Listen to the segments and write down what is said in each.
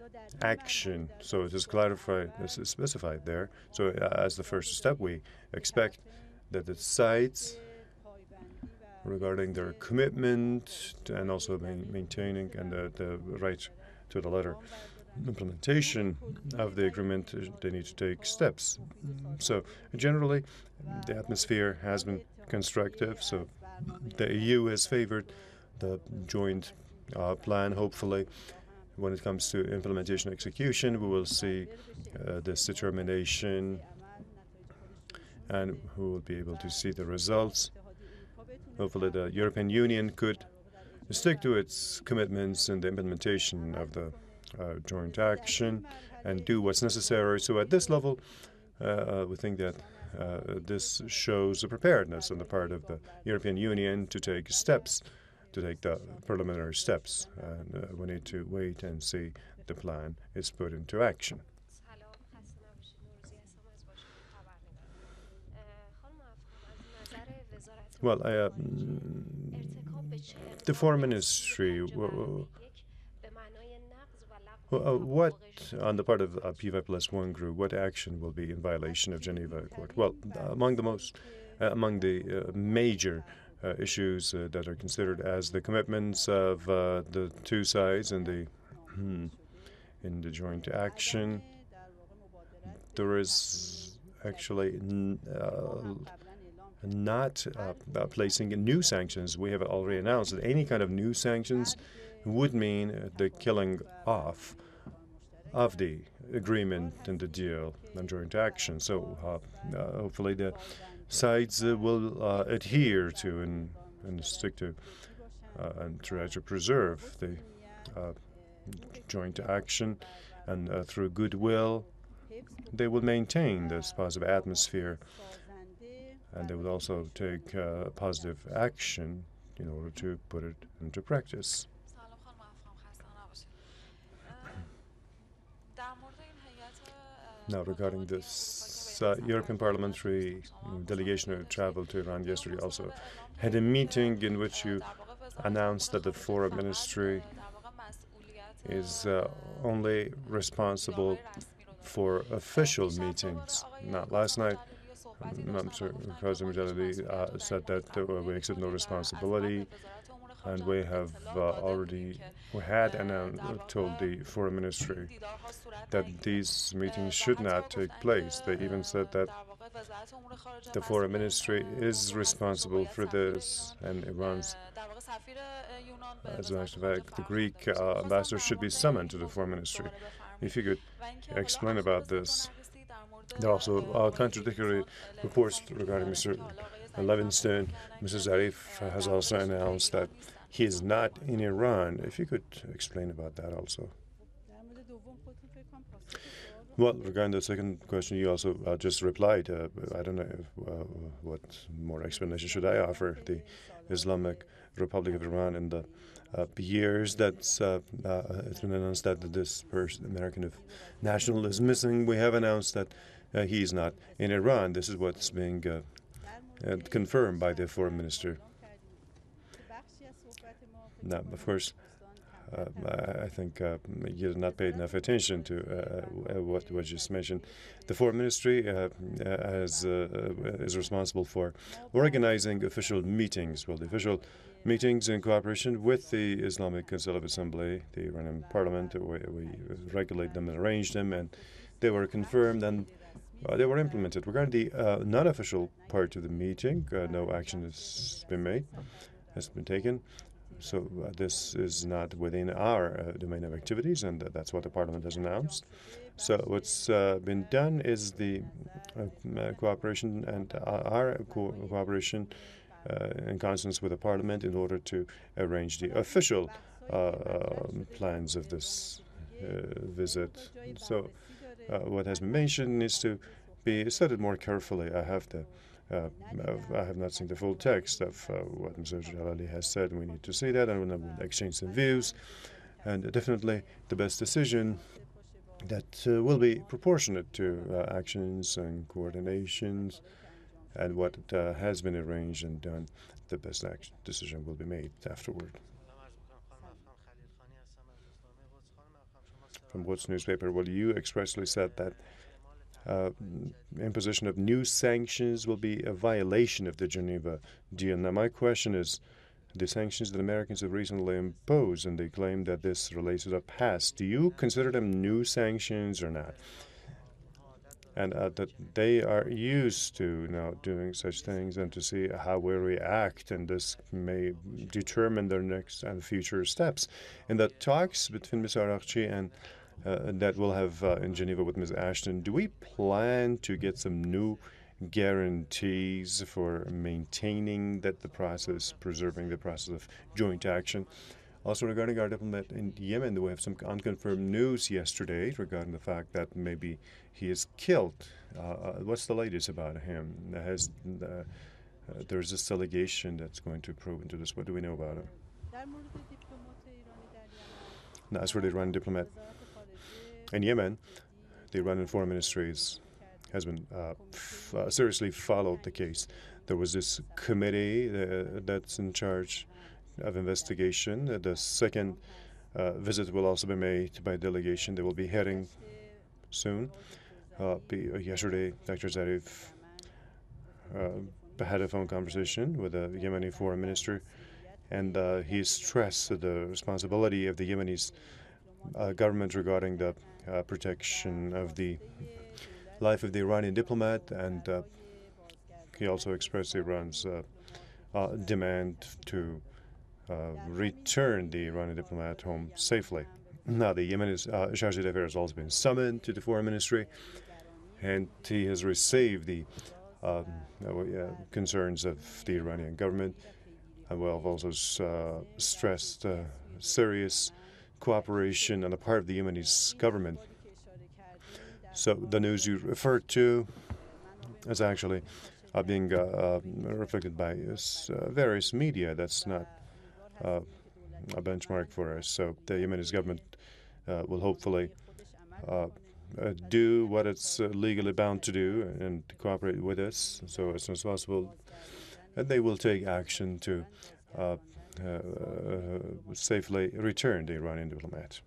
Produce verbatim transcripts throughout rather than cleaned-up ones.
action. So it is clarified, this is specified there. So uh, as the first step, we expect that the sides, regarding their commitment and also maintaining and the, the right to the letter implementation of the agreement, they need to take steps. So generally, the atmosphere has been constructive. So the E U has favored the joint uh, plan. Hopefully, when it comes to implementation execution, we will see uh, this determination and we will be able to see the results. Hopefully, the European Union could stick to its commitments in the implementation of the uh, joint action and do what's necessary. So at this level, uh, we think that uh, this shows a preparedness on the part of the European Union to take steps, to take the preliminary steps. And uh, we need to wait and see the plan is put into action. Well, I, uh, the Foreign Ministry, uh, what, on the part of uh, P five plus one group, what action will be in violation of Geneva Accord? Well, among the most, uh, among the uh, major uh, issues uh, that are considered as the commitments of uh, the two sides in the in the joint action, there is actually n uh, not uh, uh, placing new sanctions. We have already announced that any kind of new sanctions would mean uh, the killing off of the agreement and the deal and joint action. So uh, uh, hopefully the sides uh, will uh, adhere to and, and stick to uh, and try to preserve the uh, joint action, and uh, through goodwill they will maintain this positive atmosphere. And they would also take uh, positive action in order to put it into practice. Now, regarding this, uh, European Parliamentary delegation who traveled to Iran yesterday also had a meeting in which you announced that the Foreign Ministry is uh, only responsible for official meetings. Not last night. Um, President Jalali uh, said that uh, we accept no responsibility, and we have uh, already, we had and uh, told the Foreign Ministry that these meetings should not take place. They even said that the Foreign Ministry is responsible for this, and Iran's, as a matter of fact, the Greek uh, ambassador should be summoned to the Foreign Ministry. If you could explain about this. There are also uh, contradictory reports regarding Mister Levinston. Mister Zarif has also announced that he is not in Iran. If you could explain about that also. Well, regarding the second question, you also uh, just replied. Uh, I don't know if, uh, what more explanation should I offer. The Islamic Republic of Iran in the uh, years that's uh, uh, it's been announced that this person, American national, is missing. We have announced that uh, he is not in Iran. This is what's being uh, uh, confirmed by the Foreign Minister. Now, of course, Uh, I think uh, you did not pay enough attention to uh, what was just mentioned. The Foreign Ministry uh, has, uh, is responsible for organizing official meetings. Well, the official meetings in cooperation with the Islamic Consultative Assembly, the Iranian Parliament, we, we regulate them and arrange them, and they were confirmed and uh, they were implemented. Regarding the uh, non-official part of the meeting, uh, no action has been made, has been taken. So uh, this is not within our uh, domain of activities, and uh, that's what the Parliament has announced. So what's uh, been done is the uh, uh, cooperation and uh, our co cooperation uh, in consonance with the Parliament in order to arrange the official uh, uh, plans of this uh, visit. So uh, what has been mentioned needs to be studied more carefully. I have to Uh, I have not seen the full text of uh, what Mister Jalali has said. We need to see that, and we'll exchange some views. And definitely the best decision that uh, will be proportionate to uh, actions and coordinations and what uh, has been arranged and done. The best action decision will be made afterward. from What's newspaper. Well, you expressly said that uh, imposition of new sanctions will be a violation of the Geneva deal. Now, my question is, the sanctions that Americans have recently imposed, and they claim that this relates to the past, do you consider them new sanctions or not? And uh, that they are used to you know, doing such things, and to see how we react, and this may determine their next and future steps. In the talks between Miz Araghchi and uh, that we'll have uh, in Geneva with Miz Ashton, do we plan to get some new guarantees for maintaining that the process, preserving the process of joint action? Also, regarding our diplomat in Yemen, we have some unconfirmed news yesterday regarding the fact that maybe he is killed. Uh, what's the latest about him? Has uh, uh, there's this delegation that's going to probe into this. What do we know about him? Now, as for the Iranian diplomat in Yemen, the Iranian Foreign Ministry is has been uh, f uh, seriously followed the case. There was this committee uh, that's in charge of investigation. Uh, the second uh, visit will also be made by a delegation. They will be heading soon. Uh, be, uh, yesterday, Doctor Zarif uh, had a phone conversation with the Yemeni foreign minister, and uh, he stressed the responsibility of the Yemeni uh, government regarding the uh, protection of the life of the Iranian diplomat, and uh, he also expressed Iran's uh, uh, demand to uh, return the Iranian diplomat home safely. Now, the Yemeni uh, charge d'affaires has also been summoned to the foreign ministry, and he has received the um, uh, concerns of the Iranian government. And we have also uh, stressed uh, serious cooperation on the part of the Yemeni government. So the news you referred to is actually uh, being uh, uh, reflected by uh, various media. That's not uh, a benchmark for us. So the Yemeni government uh, will hopefully uh, uh, do what it's uh, legally bound to do and to cooperate with us so as soon as possible. And they will take action to uh, uh, safely return the Iranian diplomat.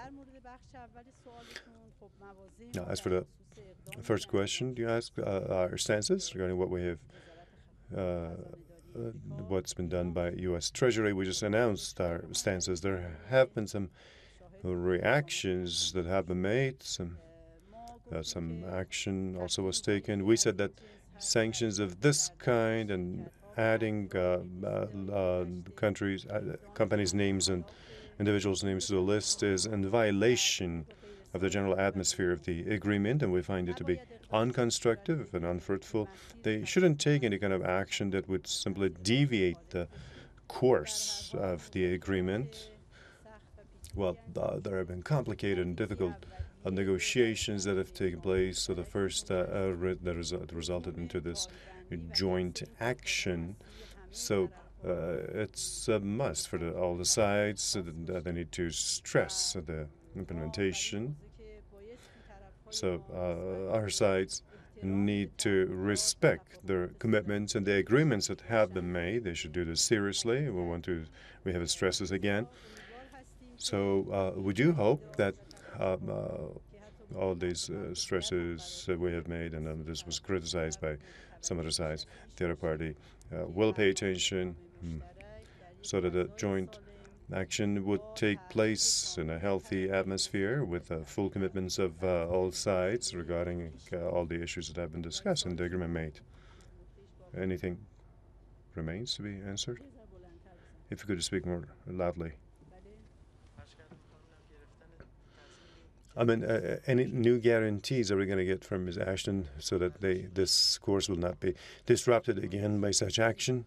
Now, as for the first question, you asked uh, our stances regarding what we have, uh, uh, what's been done by U S Treasury. We just announced our stances. There have been some reactions that have been made. Some uh, some action also was taken. We said that sanctions of this kind and adding uh, uh, uh, countries, uh, companies' names and individuals' names to the list is in violation of the general atmosphere of the agreement, and we find it to be unconstructive and unfruitful. They shouldn't take any kind of action that would simply deviate the course of the agreement. Well, uh, there have been complicated and difficult uh, negotiations that have taken place. So the first uh, uh, re that result resulted into this joint action. So uh, it's a must for the, all the sides that they need to stress the implementation. So uh, our sides need to respect their commitments and the agreements that have been made. They should do this seriously. We want to, we have to stress this again. So uh, we do hope that um, uh, all these uh, stresses that we have made, and um, this was criticized by some other sides, the other party uh, will pay attention hmm, so that the joint action would take place in a healthy atmosphere with uh, full commitments of uh, all sides regarding uh, all the issues that have been discussed and the agreement made. Anything remains to be answered? If you could speak more loudly. I mean, uh, any new guarantees are we going to get from Miz Ashton so that they, this course will not be disrupted again by such action?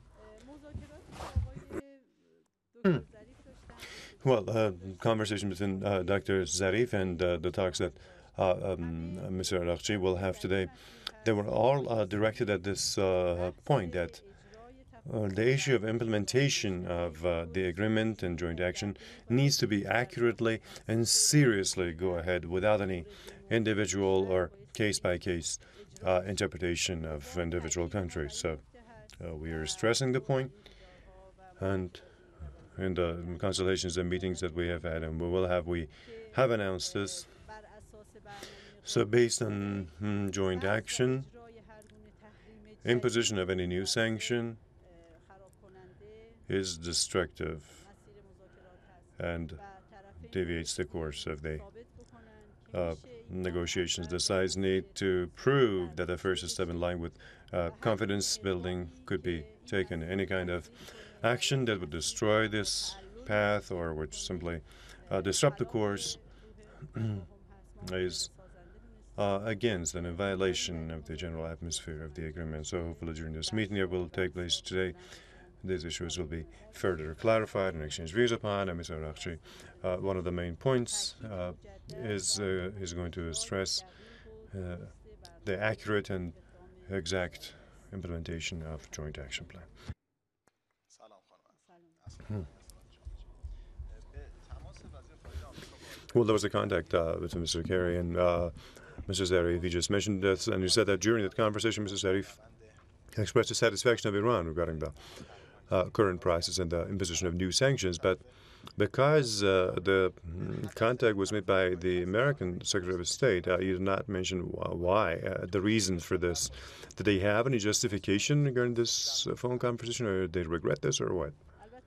Well, uh, conversation between uh, Doctor Zarif and uh, the talks that uh, um, Mister Araghchi will have today, they were all uh, directed at this uh, point, that uh, the issue of implementation of uh, the agreement and joint action needs to be accurately and seriously go ahead without any individual or case-by-case uh, interpretation of individual countries. So uh, we are stressing the point, and in the consultations and meetings that we have had, and we will have, we have announced this. So based on mm, joint action, imposition of any new sanction is destructive and deviates the course of the uh, negotiations. The sides need to prove that the first step in line with uh, confidence building could be taken. Any kind of action that would destroy this path or would simply uh, disrupt the course is uh, against and a violation of the general atmosphere of the agreement. So hopefully during this meeting that will take place today, these issues will be further clarified and exchanged views upon. And Mister Araghchi, uh, one of the main points uh, is uh, is going to stress uh, the accurate and exact implementation of joint action plan. Hmm. Well, there was a contact uh, between Mister Kerry and uh, Mister Zarif. He just mentioned this, and he said that during that conversation, Mister Zarif expressed the satisfaction of Iran regarding the uh, current prices and the imposition of new sanctions. But because uh, the contact was made by the American Secretary of State, uh, you did not mention why, uh, the reasons for this. Did they have any justification regarding this uh, phone conversation, or did they regret this, or what?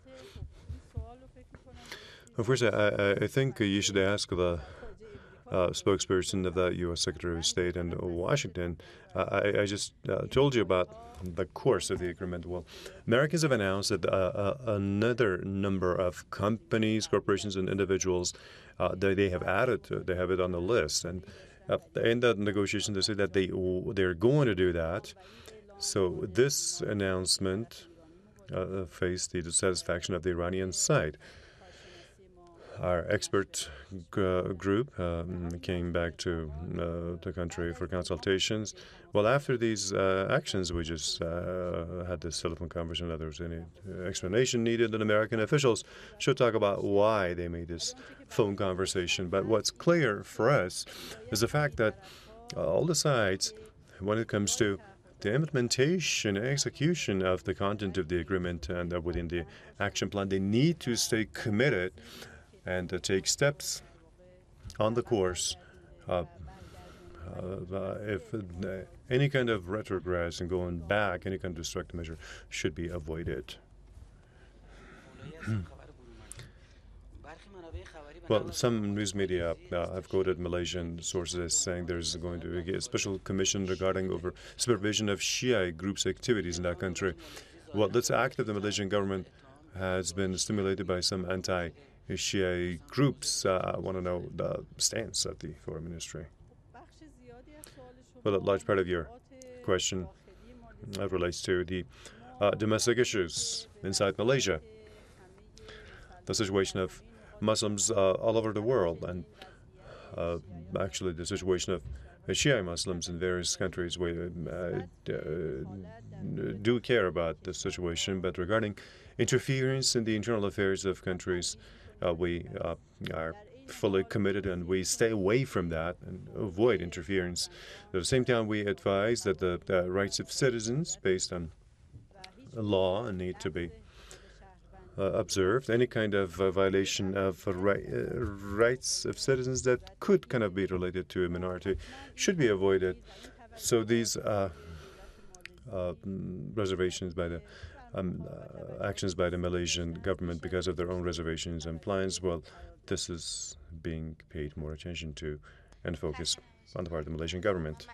Of course, I, I think you should ask the uh, spokesperson of the U S Secretary of State in Washington. Uh, I, I just uh, told you about the course of the agreement. Well, Americans have announced that uh, uh, another number of companies, corporations, and individuals uh, that they have added to, they have it on the list. And uh, in that negotiation, they say that they, they're going to do that. So this announcement uh, faced the dissatisfaction of the Iranian side. Our expert uh, group um, came back to uh, the country for consultations. Well, after these uh, actions, we just uh, had this telephone conversation. Whether there was any explanation needed, and American officials should talk about why they made this phone conversation. But what's clear for us is the fact that uh, all the sides, when it comes to the implementation and execution of the content of the agreement and uh, within the action plan, they need to stay committed and to take steps on the course. Uh, uh, if uh, any kind of retrogress and going back, any kind of destructive measure should be avoided. Well, some news media uh, have quoted Malaysian sources as saying there's going to be a special commission regarding over supervision of Shia groups' activities in that country. Well, this act of the Malaysian government has been stimulated by some anti Shia groups. uh, I want to know the stance of the Foreign Ministry. Well, a large part of your question uh, relates to the uh, domestic issues inside Malaysia, the situation of Muslims uh, all over the world, and uh, actually the situation of Shia Muslims in various countries. We uh, do care about the situation, but regarding interference in the internal affairs of countries, Uh, we uh, are fully committed, and we stay away from that and avoid interference. At the same time, we advise that the, the rights of citizens, based on law, need to be uh, observed. Any kind of uh, violation of uh, right, uh, rights of citizens that could kind of be related to a minority should be avoided. So these uh, uh, reservations by the Um, uh, actions by the Malaysian government because of their own reservations and plans, well, this is being paid more attention to and focused on the part of the Malaysian government.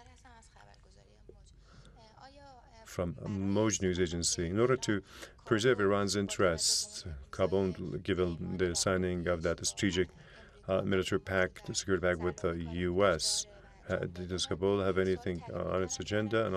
From Moj News Agency, in order to preserve Iran's interests, Kabul, given the signing of that strategic uh, military pact, security pact with the U S, uh, does Kabul have anything uh, on its agenda? And